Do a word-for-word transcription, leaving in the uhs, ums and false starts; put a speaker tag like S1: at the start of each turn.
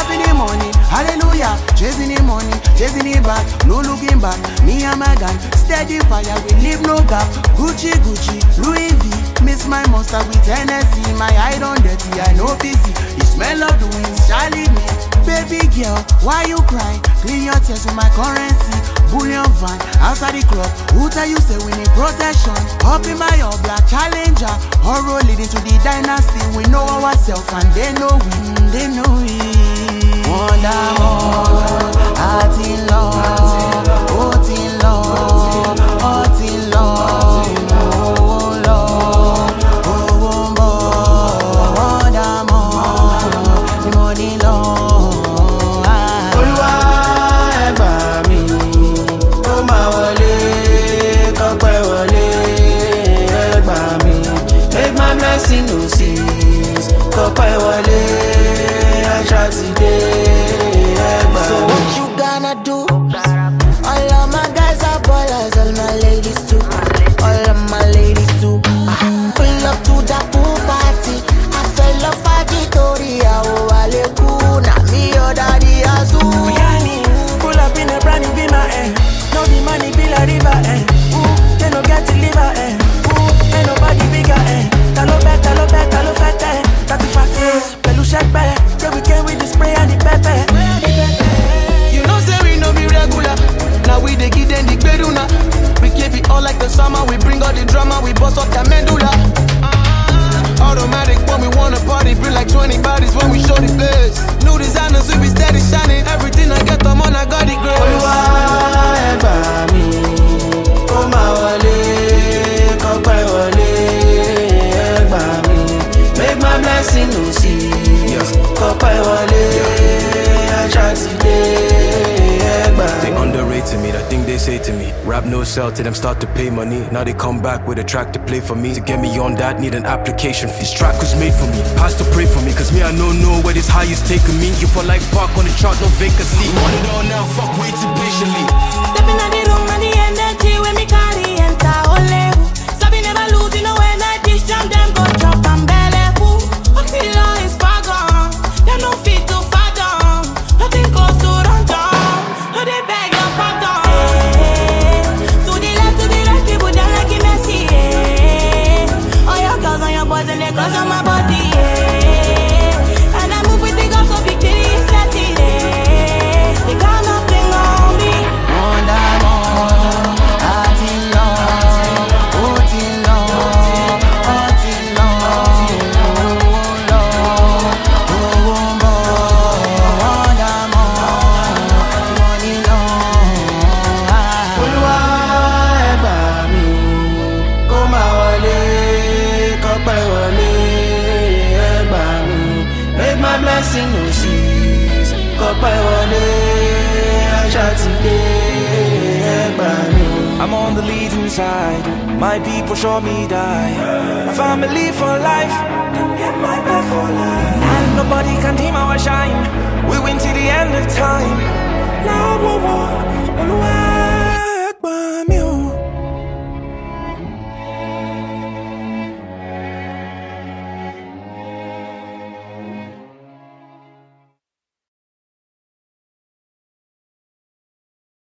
S1: up in the morning, hallelujah. Chasing the money, chasing it back, no looking back. Me and my gang, steady fire, we leave no gap. Gucci, Gucci, Louis V. Miss my monster with Hennessy. My eye on dirty, I know busy. The smell of the winds, Charlie me. Baby girl, why you cry? Clean your tears with my currency. Bullion van, outside the club. Who tell you say we need protection? Up in my all black challenger. Horror leading to the dynasty. We know ourselves and they know we, they know we. Wonder more, heart in love, heart in love, heart in love, oh Lord, oh boy, wonder more, the money long. Olúwa ẹ gbà mí, ó máa wọlé, kọ́pẹ́ wọlé, ẹ gbà mí, make my blessing no cease, kọ́pẹ́ wọlé, I try today. So what you gonna do? All of my guys are ballers, all my ladies too. All of my ladies too. Ah, pull up to the pool party. I fell off at the Toria, oh Alekuna, me or daddy Azu.
S2: Yanni, pull up in a brand new Beamer, eh? No the money be la river, eh? Ooh, they no get to liver, eh? Ooh, ain't nobody bigger, eh? Talo bet, talo bet, talo fete, eh? That's the fact, eh? Pelu shepe, yeah we came with the spray and the pepper.
S1: You know say we no be regular. Now we dey give them the beduna. We keep it all like the summer. We bring all the drama. We bust up the medulla. Automatic when we wanna party. Bring like twenty bodies when we show the place. New designers we be steady shining. Everything I get them on I got the grace. Olúwa ẹ gbà mí, ó máa wọlé, kọ́pẹ́ wọlé, ẹ gbà mí. Make my blessing no cease, kọ́pẹ́ wọlé, I try today.
S3: They underrated me, that thing they say to me. Rap no sell till them start to pay money. Now they come back with a track to play for me. To get me on that, need an application fee. This track was made for me, pastor pray for me. Cause me I don't know where this high is taking me. You for like park on the chart, no vacancy. Want it all now, fuck waiting patiently.
S2: Stepping out the room and the energy when me carry enter ole. Sabi never lose, you know when I dish jam them go chop and belly full. Oxylo is far gone, they no fit to fathom. Nothing goes to run down, no they beg your pardon. To the left, to the right, people down like a Messi. All your girls on your boys and they cause on my body. And I move with the girls so big till it's set it. They got nothing on me.
S1: Wonder more, heart in love, heart in love, heart in love, oh Lord, oh boy, wonder more, money long. Olúwa ẹ gbà mí, kó máa wọlé, kọ́pẹ́ wọlé, ẹ gbà mí. Make my blessing no cease, kọ́pẹ́ wọlé, I try today, ẹ gbà mí.
S2: I'm on the leading side, my people show me die. My family for life, get my back for life. And nobody can dim our shine, we win till the end of time. Now, whoa, whoa,